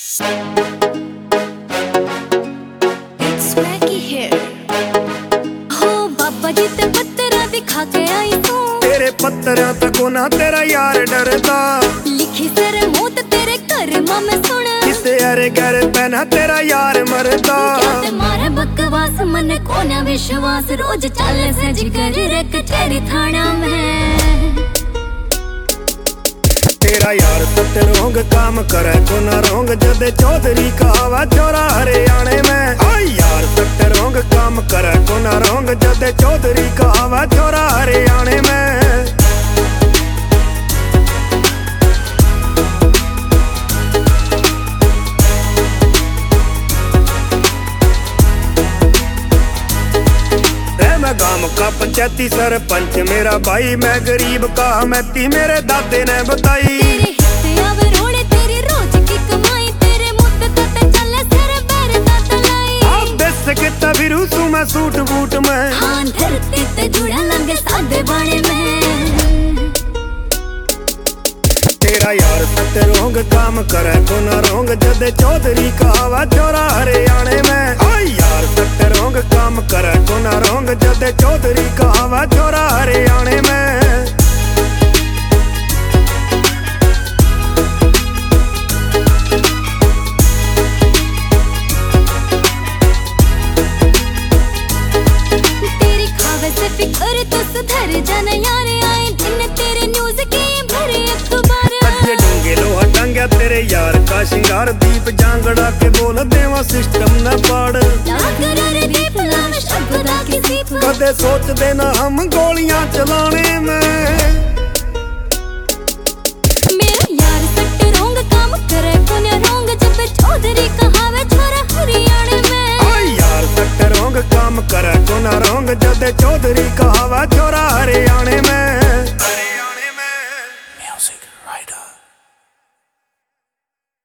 It's Maggie here. हो बाबा जी ते पत्तरा दिखा के आई तू। तेरे पत्तरा तक ना तेरा यार डरदा। लिखी सर मौत तेरे घर में सुन। किसे अरे घर पहना तेरा यार मरदा। क्या ते मारे बकवास मन को ना विश्वास रोज चले से जिगर रे कचहरी थाना में। तेरा यार सत्य रोंग काम करे को ना रोंग जदे चौधरी का आवा चोरा हरियाणे में। आई यार सत्य रोंग काम करे को ना रोंग जदे चौधरी का आवा चोरा हरियाणे में। मैं गांव का पंचायती सरपंच मेरा भाई, मैं गरीब का हमेती मेरे दादे ने बताई। तेरी रोज की कमाई तेरे मुद्दे तते चले सिर पैर तात लाई। आप देश के तबिरू सु मैं सूट बूट में। हाँ धरती ते जुड़ा लंगे सादे बाणे में। तेरा यार सत्य रोंग काम करे को ना रोंग जदे चौधरी का आवा चोरा हरियाणे में। आई यार सत्य रोंग काम करे को ना रोंग जदे चौधरी का आवा चोरा हरियाणे में। तेरी खावे से फिक्र तो सुधर जाना यार। आए दिन तेरे न्यूज़ की भरे अखबार। लोहा टांग्या तेरे यार का शिंगार, दीप जांगड़ा के बोल देवा सिस्टम न पाड़। कदे सोच देना हम गोलियां चलाने में। मेरा यार सट्ट रोंग काम करे को ना रोंग जब चौधरी कहावे छोरा हरियाणे में। आई यार सट्ट रोंग काम करे को ना रोंग जदे चौधरी कहावा छोरा हरियाणे में।